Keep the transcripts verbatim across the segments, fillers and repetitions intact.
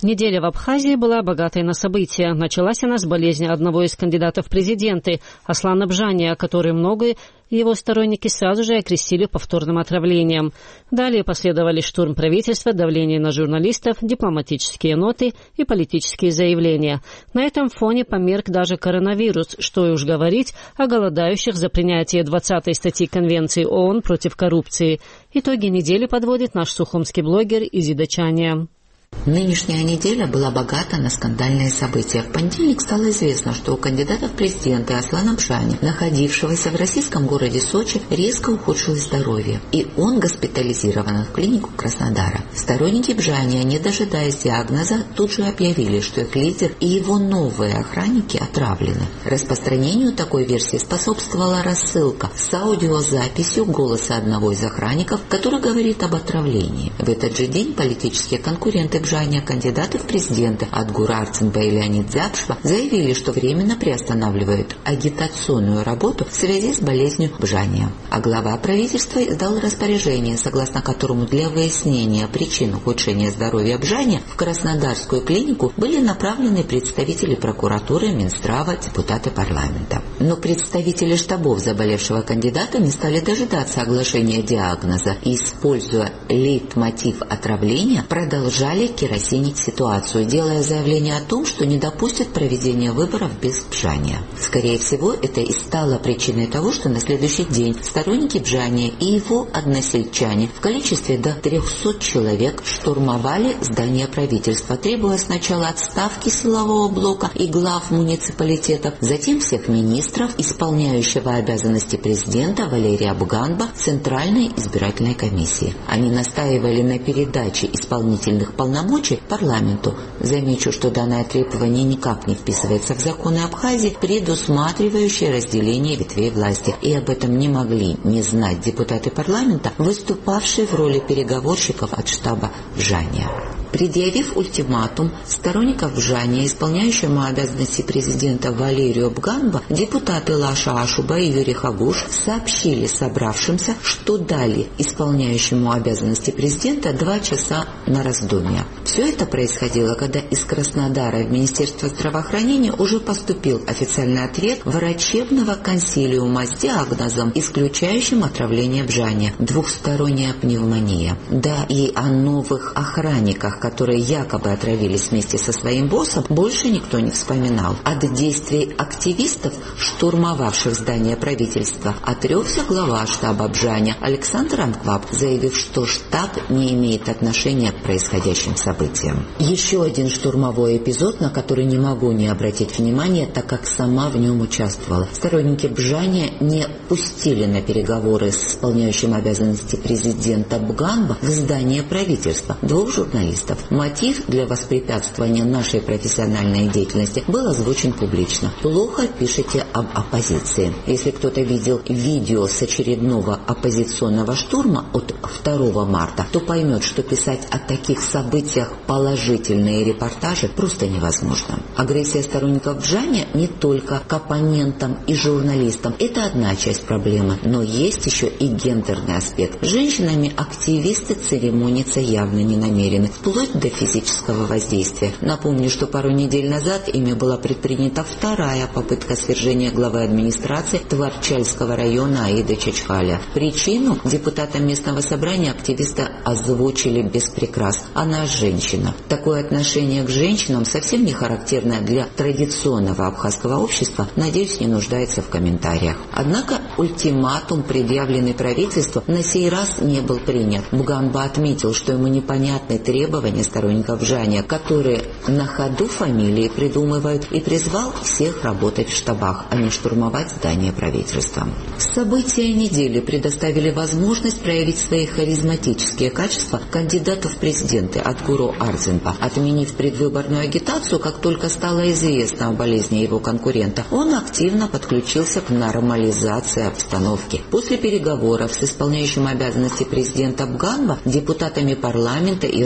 Неделя в Абхазии была богатой на события. Началась она с болезни одного из кандидатов в президенты, Аслана Бжания, который многие его сторонники сразу же окрестили повторным отравлением. Далее последовали штурм правительства, давление на журналистов, дипломатические ноты и политические заявления. На этом фоне померк даже коронавирус, что и уж говорить о голодающих за принятие двадцатой статьи Конвенции ООН против коррупции. Итоги недели подводит наш сухумский блогер Изида Чаня. Нынешняя неделя была богата на скандальные события. В понедельник стало известно, что у кандидата в президенты Аслана Бжани, находившегося в российском городе Сочи, резко ухудшилось здоровье, и он госпитализирован в клинику Краснодара. Сторонники Бжани, не дожидаясь диагноза, тут же объявили, что их лидер и его новые охранники отравлены. Распространению такой версии способствовала рассылка с аудиозаписью голоса одного из охранников, который говорит об отравлении. В этот же день политические конкуренты Бжания, кандидаты в президенты Адгур Арцинба и Леонид Дзябшва, заявили, что временно приостанавливают агитационную работу в связи с болезнью Бжания. А глава правительства издал распоряжение, согласно которому для выяснения причин ухудшения здоровья Бжания в Краснодарскую клинику были направлены представители прокуратуры, Минздрава, депутаты парламента. Но представители штабов заболевшего кандидата не стали дожидаться оглашения диагноза и, используя лейтмотив отравления, продолжали керосинить ситуацию, делая заявление о том, что не допустят проведения выборов без Бжания. Скорее всего, это и стало причиной того, что на следующий день сторонники Бжания и его односельчане в количестве до трехсот человек штурмовали здание правительства, требуя сначала отставки силового блока и глав муниципалитетов, затем всех министров, исполняющего обязанности президента Валерия Бганба, Центральной избирательной комиссии. Они настаивали на передаче исполнительных полномочий парламенту. Замечу, что данное требование никак не вписывается в законы Абхазии, предусматривающие разделение ветвей власти. И об этом не могли не знать депутаты парламента, выступавшие в роли переговорщиков от штаба Бжания. Предъявив ультиматум сторонников Бжания, исполняющему обязанности президента Валерию Бганба, депутаты Лаша Ашуба и Юрий Хагуш сообщили собравшимся, что дали исполняющему обязанности президента два часа на раздумье. Все это происходило, когда из Краснодара в Министерство здравоохранения уже поступил официальный ответ врачебного консилиума с диагнозом, исключающим отравление Бжания – двухсторонняя пневмония. Да и о новых охранниках, которые якобы отравились вместе со своим боссом, больше никто не вспоминал. От действий активистов, штурмовавших здание правительства, отрекся глава штаба Бжания Александр Анкваб, заявив, что штаб не имеет отношения к происходящим событиям. Еще один штурмовой эпизод, на который не могу не обратить внимание, так как сама в нем участвовала. Сторонники Бжания не пустили на переговоры с исполняющим обязанности президента Бганба в здание правительства двух журналистов. Мотив для воспрепятствования нашей профессиональной деятельности был озвучен публично. Плохо пишете об оппозиции. Если кто-то видел видео с очередного оппозиционного штурма от второго марта, то поймет, что писать о таких событиях положительные репортажи просто невозможно. Агрессия сторонников Бжания не только к оппонентам и журналистам. Это одна часть проблемы, но есть еще и гендерный аспект. С женщинами активисты церемониться явно не намерены, вплоть до физического воздействия. Напомню, что пару недель назад ими была предпринята вторая попытка свержения главы администрации Творчальского района Аиды Чачхаля. Причину депутатам местного собрания активисты озвучили без прикрас. Она женщина. Такое отношение к женщинам совсем не характерно для традиционного абхазского общества. Надеюсь, не нуждается в комментариях. Однако ультиматум, предъявленный правительству, на сей раз не был принят. Бганба отметил, что ему непонятны требования сторонников Бжания, которые на ходу фамилии придумывают, и призвал всех работать в штабах, а не штурмовать здание правительства. События недели предоставили возможность проявить свои харизматические качества кандидату в президенты Адгуру Арцинба. Отменив предвыборную агитацию, как только стало известно о болезни его конкурента, он активно подключился к нормализации обстановки. После переговоров с исполняющим обязанности президента Бганба, депутатами парламента и руководителем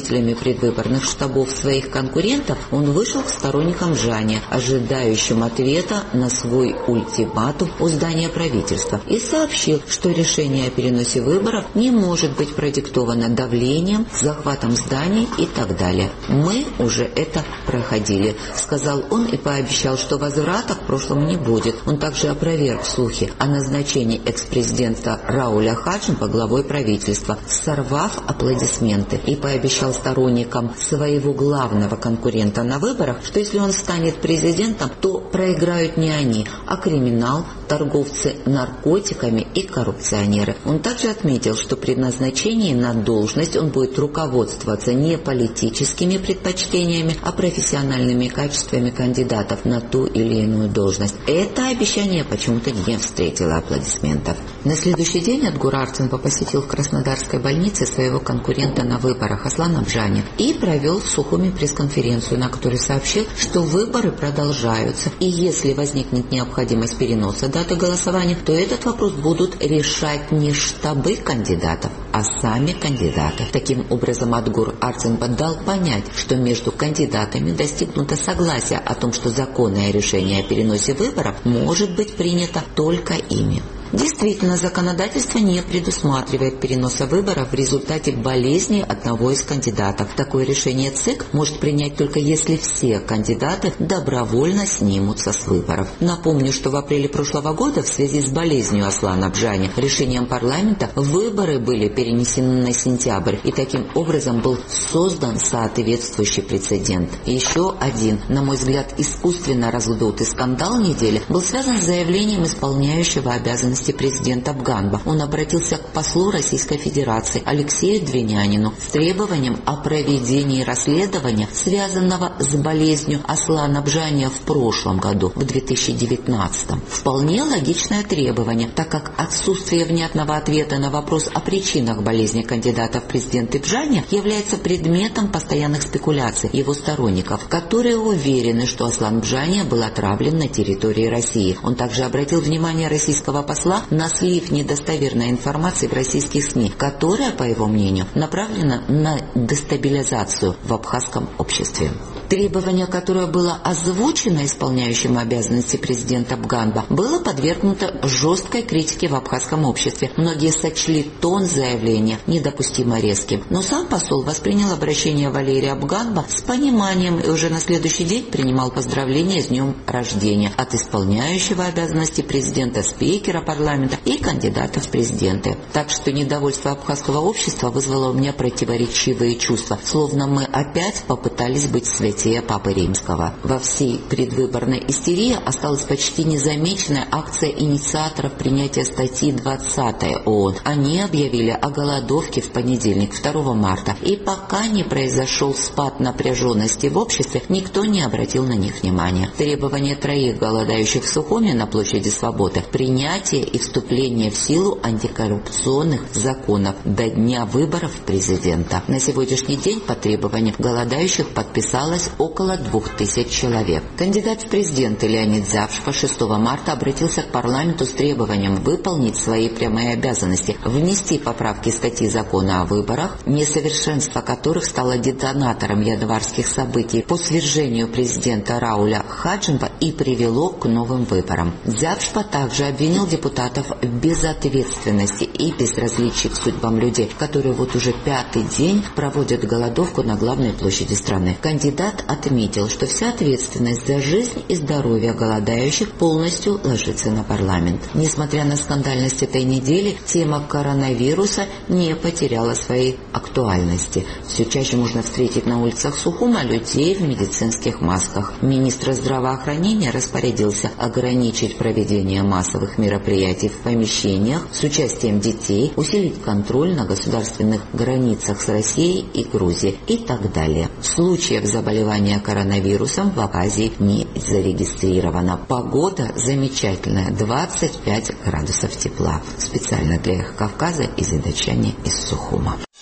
руководителями предвыборных штабов своих конкурентов, он вышел к сторонникам Бжани, ожидающим ответа на свой ультиматум у здания правительства, и сообщил, что решение о переносе выборов не может быть продиктовано давлением, захватом зданий и так далее. «Мы уже это проходили», — сказал он и пообещал, что возврата к прошлому не будет. Он также опроверг слухи о назначении экс-президента Рауля Хаджимба главой правительства, сорвав аплодисменты, и пообещал сторонникам своего главного конкурента на выборах, что если он станет президентом, то проиграют не они, а криминал, торговцы наркотиками и коррупционеры. Он также отметил, что при назначении на должность он будет руководствоваться не политическими предпочтениями, а профессиональными качествами кандидатов на ту или иную должность. Это обещание почему-то не встретило аплодисментов. На следующий день Отгур Арцинпа посетил в Краснодарской больнице своего конкурента на выборах Аслана Бжани и провел в Сухуми пресс-конференцию, на которой сообщил, что выборы продолжаются, и если возникнет необходимость переноса даты голосования, то этот вопрос будут решать не штабы кандидатов, а сами кандидаты. Таким образом, Отгур Арцинпа дал понять, что между кандидатами достигнуто согласие о том, что законное решение о переносе выборов может быть принято только ими. Действительно, законодательство не предусматривает переноса выборов в результате болезни одного из кандидатов. Такое решение ЦИК может принять только если все кандидаты добровольно снимутся с выборов. Напомню, что в апреле прошлого года в связи с болезнью Аслана Бжани решением парламента выборы были перенесены на сентябрь, и таким образом был создан соответствующий прецедент. Еще один, на мой взгляд, искусственно раздутый скандал недели был связан с заявлением исполняющего обязанности президента Афганба. Он обратился к послу Российской Федерации Алексею Двинянину с требованием о проведении расследования, связанного с болезнью Аслана Бжани в прошлом году, в две тысячи девятнадцатом. Вполне логичное требование, так как отсутствие внятного ответа на вопрос о причинах болезни кандидата в президенты Бжани является предметом постоянных спекуляций его сторонников, которые уверены, что Аслан Бжани был отравлен на территории России. Он также обратил внимание российского посла на слив недостоверной информации в российских СМИ, которая, по его мнению, направлена на дестабилизацию в абхазском обществе. Требование, которое было озвучено исполняющим обязанности президента Афганба, было подвергнуто жесткой критике в абхазском обществе. Многие сочли тон заявления недопустимо резким. Но сам посол воспринял обращение Валерия Афганба с пониманием и уже на следующий день принимал поздравления с днем рождения от исполняющего обязанности президента, спикера парламента и кандидата в президенты. Так что недовольство абхазского общества вызвало у меня противоречивые чувства, словно мы опять попытались быть святее Папы Римского. Во всей предвыборной истерии осталась почти незамеченная акция инициаторов принятия статьи двадцатой ООН. Они объявили о голодовке в понедельник, второго марта, и пока не произошел спад напряженности в обществе, никто не обратил на них внимания. Требование троих голодающих в Сухуми на площади Свободы, принятие и вступление в силу антикоррупционных законов до дня выборов президента. На сегодняшний день по требованиям голодающих подписалось около двух тысяч человек. Кандидат в президенты Леонид Зявшпа шестого марта обратился к парламенту с требованием выполнить свои прямые обязанности, внести поправки статьи закона о выборах, несовершенство которых стало детонатором январских событий по свержению президента Рауля Хаджимба и привело к новым выборам. Зявшпа также обвинил депутатов в безответственности и безразличии к судьбам людей, которые вот уже пятый день проводят голодовку на главной площади страны. Кандидат отметил, что вся ответственность за жизнь и здоровье голодающих полностью ложится на парламент. Несмотря на скандальность этой недели, тема коронавируса не потеряла своей актуальности. Все чаще можно встретить на улицах Сухума людей в медицинских масках. Министр здравоохранения распорядился ограничить проведение массовых мероприятий в помещениях с участием детей, усилить контроль на государственных границах с Россией и Грузией и так далее. Случаев заболевания коронавирусом в Абхазии не зарегистрировано. Погода замечательная, двадцать пять градусов тепла. Специально для Кавказа из Идачани из Сухума.